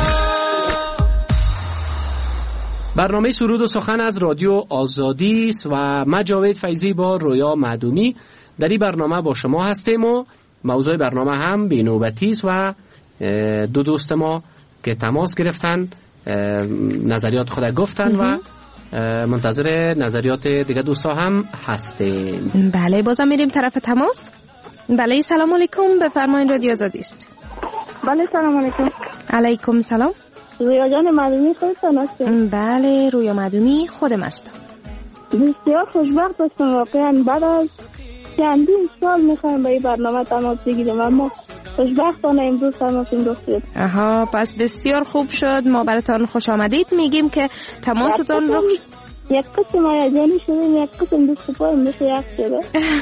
برنامه سرود و سخن از رادیو آزادی است و من جاوید فیضی با رویا معدومی در این برنامه با شما هستیم و موضوع برنامه هم بینوبتی است و دو دوست ما که تماس گرفتن نظریات خود گفتن و منتظر نظریات دیگه دوستا هم هستیم. بله بازم میریم طرف تماس. بله سلام علیکم، بفرمایید رادیو آزادی است. بله سلام علیکم. علیکم سلام. رویا جان معدومی خودتان هستیم؟ بله رویا معدومی خودم هستم. بسیار خوشبخت هستم واقعا بعد از چندین سال میخوایم به این برنامه تماس بگیریم اما خوشبختانه امروز تماس این شد. آها پس بسیار خوب شد، ما براتون خوش آمدید میگیم که تماستون رو یک قسم هیجانی شدیم یک قسم دوست پای مثل یک شده.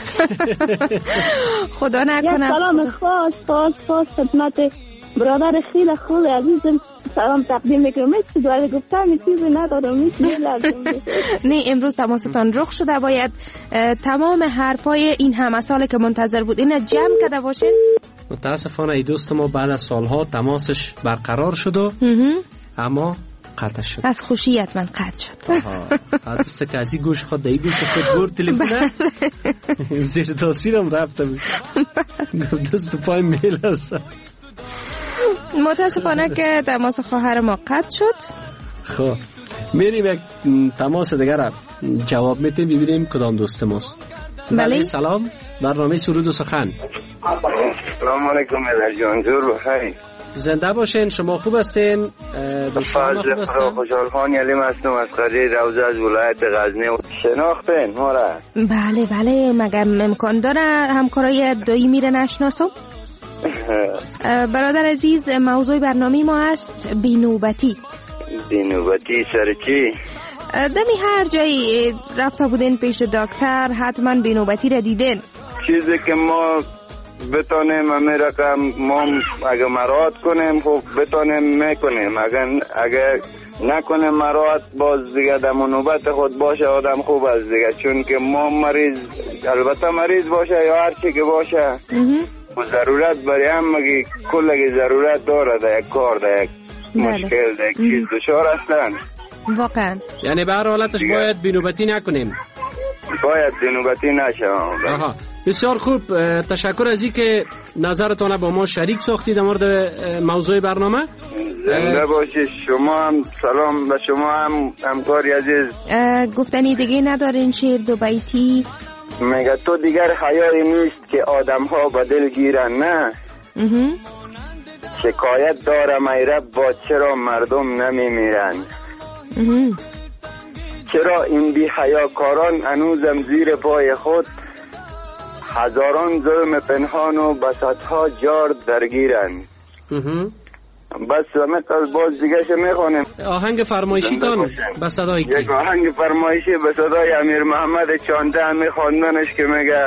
خدا نکنه. یک سلام خاص خاص خاص خدمت برادر خیلی خوب عزیزم سلام تقدیم میکنم. مثل دوال گفتم این چیزی ندارم نه امروز تماستان رخ شده، باید تمام حرفای این همه ساله که منتظر بود اینه جمع کرده باشین. متاسفانه ای دوست ما بعد از سالها تماسش برقرار شد و اما قطع شد. از خوشیت من قطع شد. از کسی گوش خود دی گوش خود گور تلفن زیر تاثیرم رفته بود. دست پای میل هست. متاسفانه که تماس خواهر ما قطع شد. خب میریم یک تماس دیگر را جواب میتیم ببینیم کدام دوست ماست. بله سلام، برنامه سرود و سخن. سلام علیکم مادر جان، جور بخیر. زنده باشین. شما خوب هستین؟ دوستان خوب هستین؟ خوشحال خان علیم هستم از قریه روزه از ولایت غزنی. شناختین ما را؟ بله بله، مگر امکان داره همکارای دایمی را نشناسم؟ برادر عزیز، موضوع برنامه ما است بینوبتی. بینوبتی سر چی؟ دمی هر جایی رفته بودین پیش دکتر حتما بینوبتی را دیدین. چیزی که ما بتانیم همه رقم ما اگه مراعات کنیم خب بتانیم میکنیم، اگه اگه نکنیم مراعات باز دیگه در نوبت خود باشه آدم خوب است دیگه، چون که ما مریض البته مریض باشه یا هر چی که باشه و ضرورت برای هم مگه کلگی ضرورت داره در یک کار در یک مشکل در یک چیز دچار هستن واقعا. یعنی به هر حالتش باید بینوبتی نکنیم، باید بینوبتی نشه. آها بسیار خوب، تشکر از اینکه نظرتان با ما شریک ساختید در مورد موضوع برنامه. زنده باشید. شما هم سلام به شما هم همکاری عزیز. گفتنی دیگه ندارین شعر دو بیتی؟ میگه تو دیگر حیایی نیست که آدم ها به دل گیرن، نه شکایت دارم ای رب با چرا مردم نمی میرن، چرا این بی حیاکاران هنوزم زیر پای خود هزاران ظلم پنهان و بساطها جار درگیرن. بس همه از باز دیگه شه میخونیم. آهنگ فرمایشی تان به صدای کی؟ یک آهنگ فرمایشی به صدای امیر محمد چانده همی خواندنش که میگه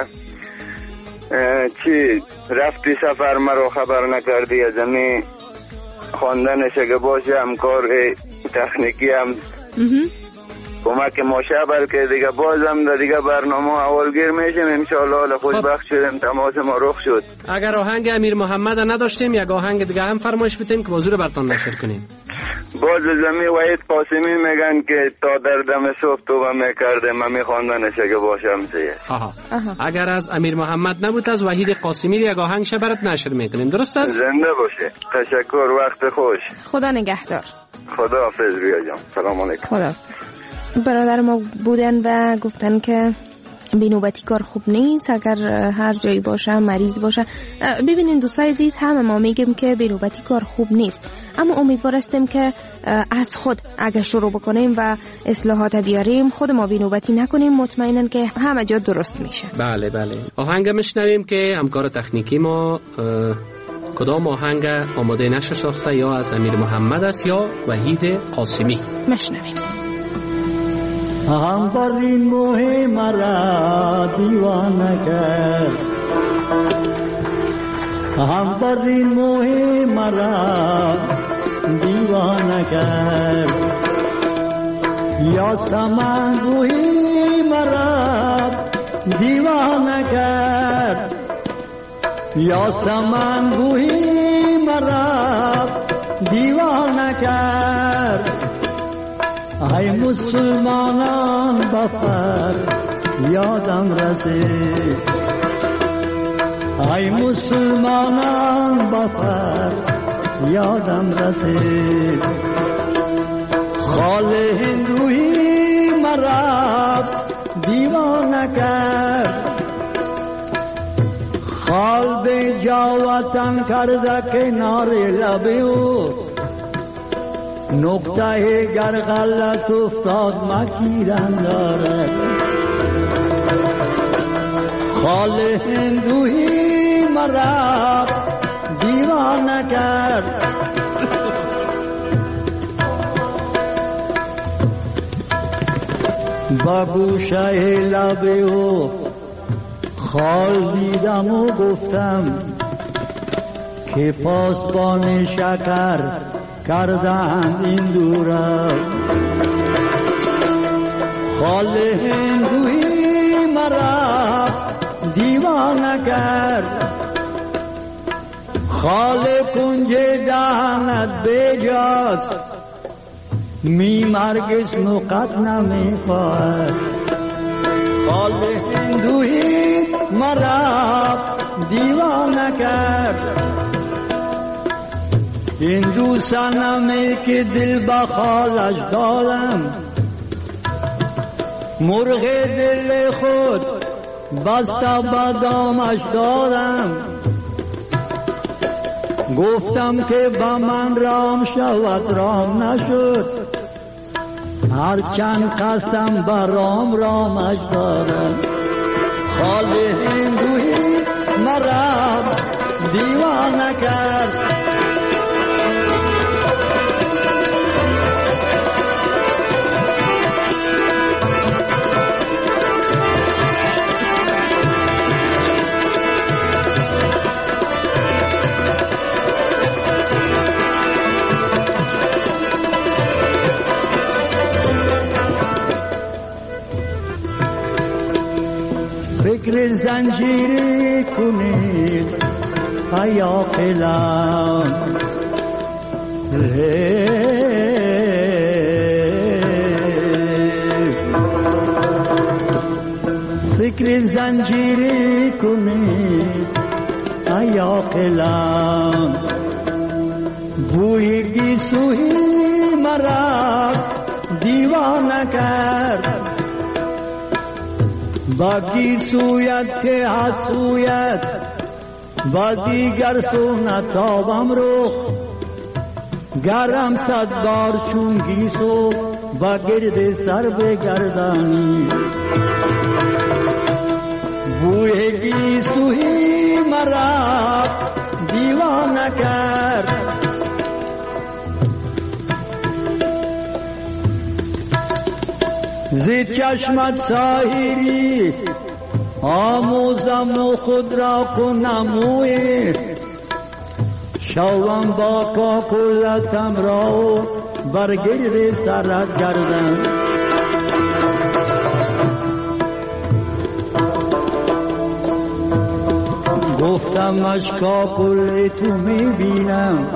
چی رفتی سفر مرا خبر نکردی، از همی خواندنش اگه باشه همکار تکنیکی هم کمک ماشه، بلکه دیگه بازم در دیگه برنامه اولگیر میشیم انشاءالله. خوشبخت شدیم، تماس ما رخ شد. اگر آهنگ امیر محمد نداشتیم یک آهنگ دیگه هم فرمایش بتیم که بازور برتان نشر کنیم. باز زمین وحید قاسمی میگن که تا در دم صبح توبه میکردم من میخواندنش اگه باشم زیه. آها. اگر از امیر محمد نبود از وحید قاسمی یک آهنگ شبرت نشر میکنیم، درست است؟ زنده باشه. تشکر، وقت خوش. خدا نگهدار. خدا حافظ ریا جان. سلام علیکم. خدا. برادر ما بودن و گفتن که بینوبتی کار خوب نیست، اگر هر جایی باشه مریض باشه. ببینین دوستای عزیز، همه ما میگیم که بینوبتی کار خوب نیست، اما امیدوار هستیم که از خود اگر شروع بکنیم و اصلاحات بیاریم، خود ما بینوبتی نکنیم، مطمئنن که همه جا درست میشه. بله بله. آهنگ میشنویم که همکار تکنیکی ما کدام آهنگ آماده نشه ساخته، یا از امیر محمد است یا وحید قاسمی. میشنویم. هم بر این موه مرا دیوانه کرد، هم بر این موه مرا دیوانه کرد، یا سمن گویی مرا دیوانه کرد، یا سمن گویی مرا دیوانه کرد. ای مسلمانان بفر یادم رسید، ای مسلمانان بفر یادم رسید. خال هندویی مرا دیوانه کرد، خال به جا وطن کرده کنار لبی او، نقطه گر غلط افتاد مکیرن دارد. خال هندویی مرا دیوانه کرد، با گوشه لبی و خال دیدم و گفتم که پاسبان شکر کردن این دورا. خال هندویی مرا دیوانه کرد، خال کنج دهنت بجاست می مرگز نقط نمی خواهد. خال هندویی مرا دیوانه کرد، این دو صنمی که دل به خالش دادم، مرغ دل خود بسته به دامش دادم. گفتم که با من رام شود رام نشد، هرچند قسم برام رامش دارم. خال هندوی مرا دیوانه کرد، فکر زنجیری کنید ای عاقلان، فکر زنجیری کنید ای عاقلان، بوی گیسوی مرا دیوانه کرد. با گیسویت که حسویت با دیگر سو نتابم رخ، گرم صد بار چون گیسو با گرد سر بگردانی. بوی گیسوی مرا دیوانه کرد، زی چشمت ساحری آموزم و خود را کنم موی، شوم با کاکلتم را و برگرد سرت گردم. گفتم اشکا کل تو میبینم،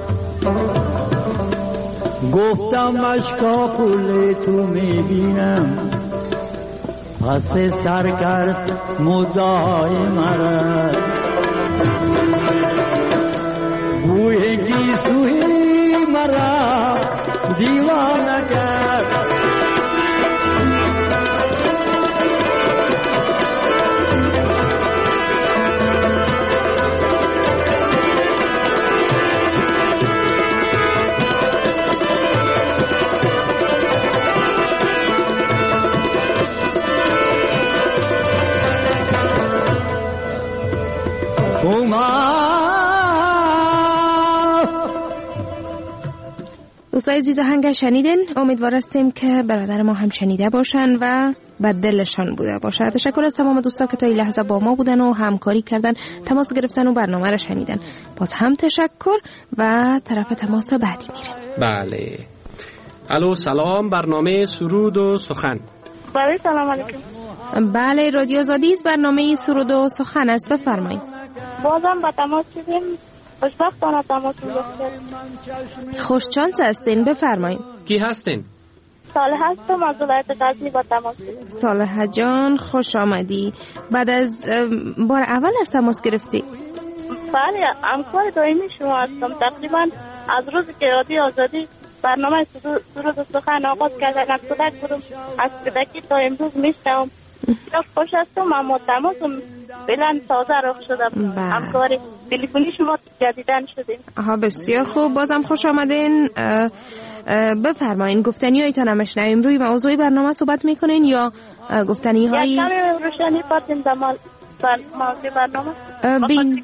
گفتم اشکا کل تو میبینم، پس سر کرد مدعای مرا. بوی گیسوی مرا دیوانه کرد، دوستای عزیز آهنگ شنیدین. امیدوار هستیم که برادر ما هم شنیده باشن و به دلشان بوده باشه. تشکر از تمام دوستا که تا این لحظه با ما بودن و همکاری کردن، تماس گرفتن و برنامه را شنیدن. باز هم تشکر و طرف تماس بعدی میریم. بله. الو سلام، برنامه سرود و سخن. بله سلام علیکم. بله رادیو آزادی است، برنامه سرود و سخن است، بفرمایید. بازم با تماس شدیم، خوشبختانه تماس گرفتیم. خوش شانس هستین، بفرمایید. کی هستین؟ صالح هستم از ولایت غزنی با تماس شدیم. صالح جان خوش آمدی. بعد از بار اول از تماس گرفتی؟ بله، همکار دائمی شما هستم. تقریبا از روزی که رادیو آزادی برنامه سرود و سخن آغاز کردن از کودک بودم، از کودکی تا امروز میشنوم. بسیار خوش هستم. اما تماسم فعلا تازه راه شدم. همکار تلفنی شما جدیدن شدیم. آها بسیار خوب، بازم خوش آمدین. بفرمایین گفتنی هایتان هم اشنویم. روی موضوع برنامه صحبت میکنین یا گفتنی های یک کمی روشنی پاتیم در موضوع برنامه؟ بین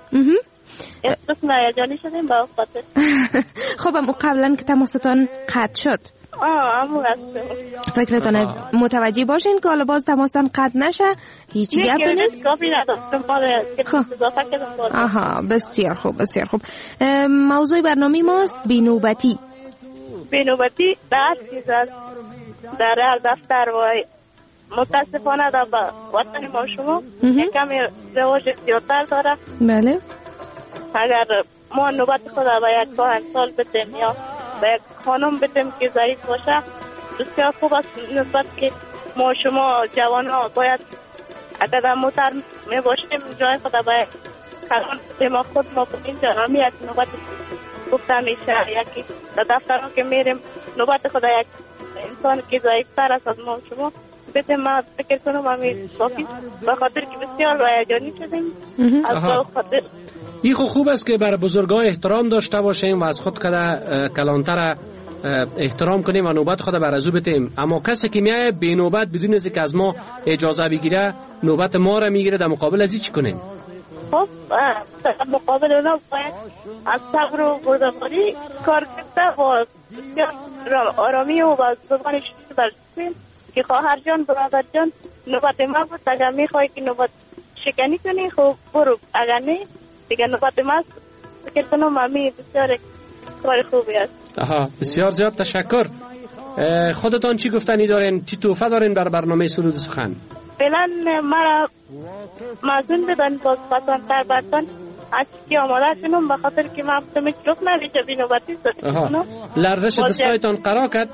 اسمس نایجانی شدیم با خاطر. خب هم قبلا که تماستان قطع شد. آه همون هستم. فکرتان متوجه باشین که حالا باز تماستان قطع نشه، هیچی گپ نیست. کافی نداشتم خب آها بسیار خوب بسیار خوب. موضوع برنامه ماست بینوبتی. بینوبتی در چیز است، در هر دفتر و متاسفانه در وطن ما شما یک کمی رواج زیادتر داره. بله. اگر ما نوبت خود به یک کهنسال بدیم یا به یک خانم بدیم که ضعیف باشه، بسیار خوب است. نسبت که ما شما جوان ها باید اگر موتر می باشیم جای خود به یک خانم بدیم ما خود ما به اینجا همیت نوبت گفته میشه. یکی در دفتر ها که میریم نوبت خود یک انسان که ضعیف تر است از ما شما بدیم. ما فکر کنم همین کافی، به خاطر که بسیار هیجانی شدیم از خاطر این خو خوب است که بر بزرگان احترام داشته باشیم و از خود کلانتر احترام کنیم و نوبت خود بر ازو بتیم. اما کسی که میای بی نوبت بدون از که از ما اجازه بگیره نوبت ما را میگیره، در مقابل از این چی کنیم؟ خب در مقابل اونا باید از صبر و بردباری کار کرده و آرامی و زبانش برسیم که خواهر جان برادر جان نوبت ما بود، اگر میخوایی که نوبت شکنی کنی خب برو، اگر نه دیگه نوبت ما فکر کنم امی بسیار کار خوبی است. آها بسیار زیاد تشکر. خودتان چی گفتنی دارین، چی توفه دارین بر برنامه سرود سخن؟ فعلا مرا مزون بدن باز پسندتر برتن از که آماده شنم به خاطر که من بتمه چلوک نویشه بی نوبتی سرود. لرزش دستایتان قرار کرد؟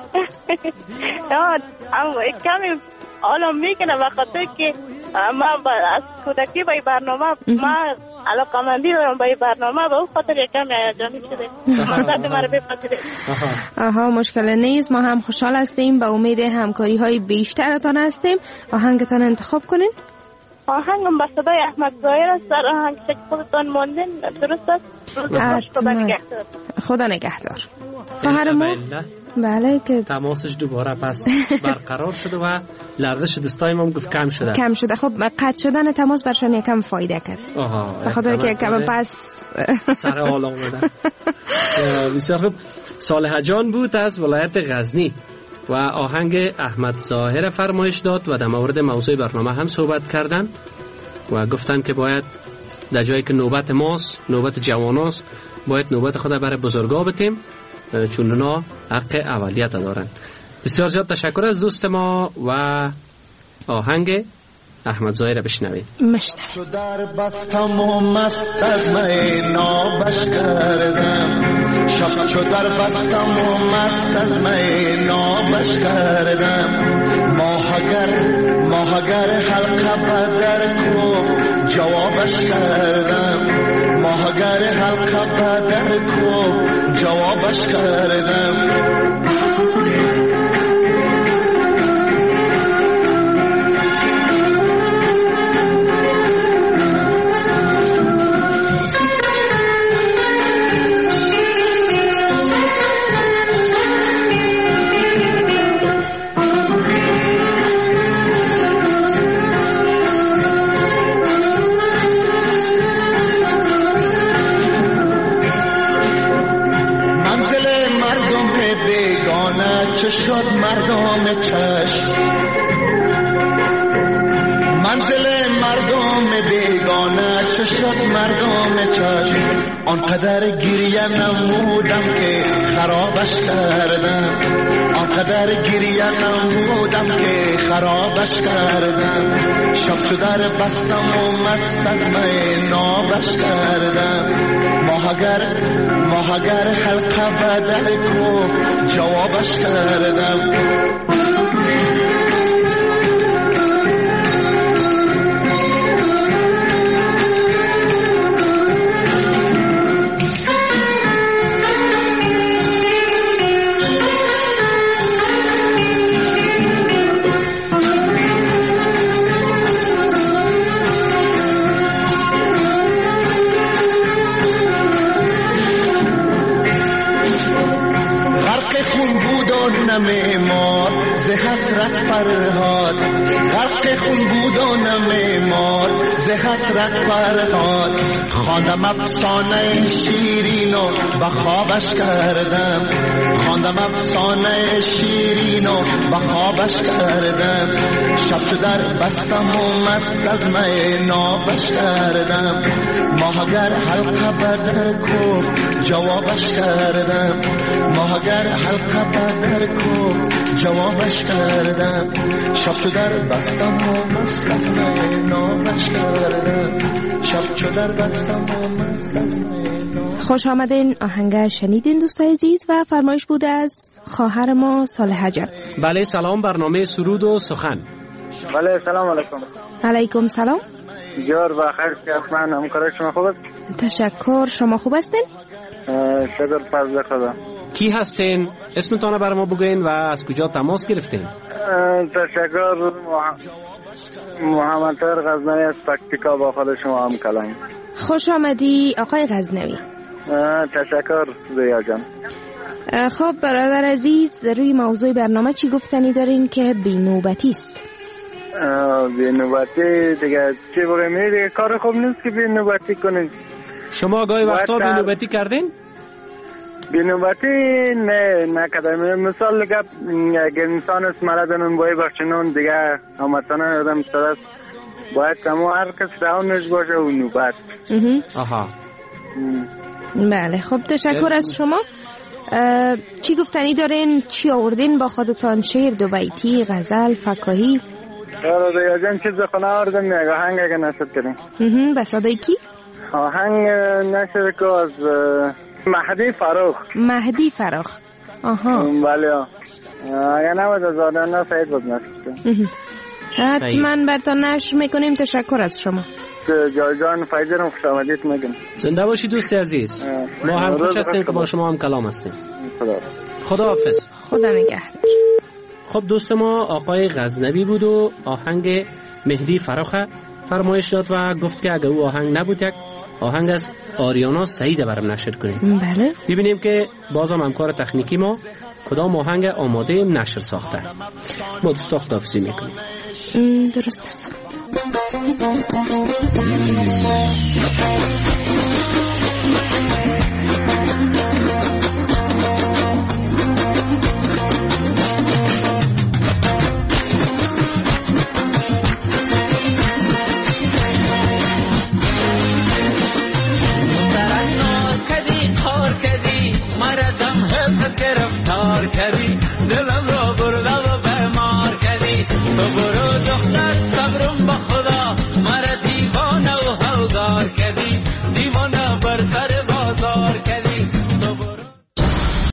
اما کمی حالا میکنه به خاطر که من از کودکی به برنامه من علاقمندی دارم به برنامه و اون خاطر یکم هیجانی شده. مقصد مرا بپذیرید. آها مشکل نیست، ما هم خوشحال هستیم، به امید همکاری های بیشترتان هستیم. آهنگتان انتخاب کنین. آهنگم به صدای احمد ظاهر است، در آهنگ که خودتان موندین درست است. خدا نگهدار. خدا نگهدار. خواهر ما بله که تماسش دوباره پس برقرار شده و لرزش دستای ما گفت کم شده کم شده. خب قطع شدن تماس برشان یکم فایده کرد. آها به خاطر که کم پس سر حال آمدن. بسیار خوب. صالح جان بود از ولایت غزنی و آهنگ احمد ظاهر فرمایش داد و در مورد موضوع برنامه هم صحبت کردن و گفتن که باید در جایی که نوبت ماست، نوبت جواناست، باید نوبت خود برای بزرگا بتیم چون اونا حق اولیت دارن. بسیار زیاد تشکر از دوست ما و آهنگ احمد ظاهر بشنوید. مشنوید. چو در بستم و مست از می نابش کردم، شب چو در بستم و مست از می نابش کردم، ماهگر ماهگر حلقه بدر کو جوابش کردم، ماهگر حلقه بدر کو جوابش کردم. چه شد مردم چشم، منزل مردم بیگانه چه شد مردم چشم، آنقدر گریه نمودم که خرابش کردم، آنقدر گریه نمودم که خرابش کردم، شب چو در بستم و مست از می نابش کردم، ماهگر ماهگر حلقه بدر کو جوابش کردم. نمیمار ز حسرت فرهاد، غرق خون بود و نمیمار ز حسرت فرهاد، خواندم افسانه شیرین و به خوابش کردم، خواندم افسانه شیرین و به خوابش کردم، شب چو در بستم و مست از می نابش کردم، ماهگر حلقه بدر کو جوابش کردم، ماهگر حلقه بدر کو جوابش کردم، شب چو در بستم و مست از می نابش کردم، شب چو در بستم و مست از می. خوش آمدین. آهنگ شنیدین دوستای عزیز و فرمایش بوده از خواهر ما صالح جان. بله سلام، برنامه سرود و سخن. بله سلام علیکم. علیکم سلام. جار و خیر که من همکار شما خوب است؟ تشکر. شما خوب هستین؟ شکر فضل خدا. کی هستین؟ اسمتون برای ما بگوین و از کجا تماس گرفتین؟ تشکر. محمد طاهر غزنوی از پکتیکا با خود شما هم کلایم. خوش آمدی آقای غزنوی. تشکر زیا جان. خب برادر عزیز، روی موضوع برنامه چی گفتنی دارین که بینوبتی است؟ بینوبتی دیگه چی بگیم، دیگه کار خوب نیست که بینوبتی کنین. شما گاهی وقتا بینوبتی کردین؟ بینوبتی نه نکردم. مثال لگه اگه انسان است مردن باید بخشنون دیگه همتانه آدم سرست باید کمو هر کس راونش باشه و نوبت. آها بله خب تشکر از شما. چی گفتنی دارین؟ چی آوردین با خودتان؟ شعر، دو بیتی، غزل، فکاهی؟ آره دیگه چیز خونه آوردم یک آهنگ اگه نشد کنیم. به صدای کی؟ آهنگ نشد که از مهدی فراخ. مهدی فراخ. آها بله اگه نبود از آدم سعید بود نشد. حتما برتان نشر میکنیم. تشکر از شما. جای جان فایده خوش آمدید میگم. زنده باشی دوست عزیز. ما هم خوش هستیم که با شما هم کلام هستیم. خدا خدا حافظ. خدا نگهدار. خب دوست ما آقای غزنوی بود و آهنگ مهدی فراخ فرمایش داد و گفت که اگر او آهنگ نبود یک آهنگ از آریانا سعید برام نشر کنیم. بله ببینیم که بازم همکار تکنیکی ما کدام آهنگ آماده نشر ساخته. ما دوستا خداحافظی میکنیم. درست است.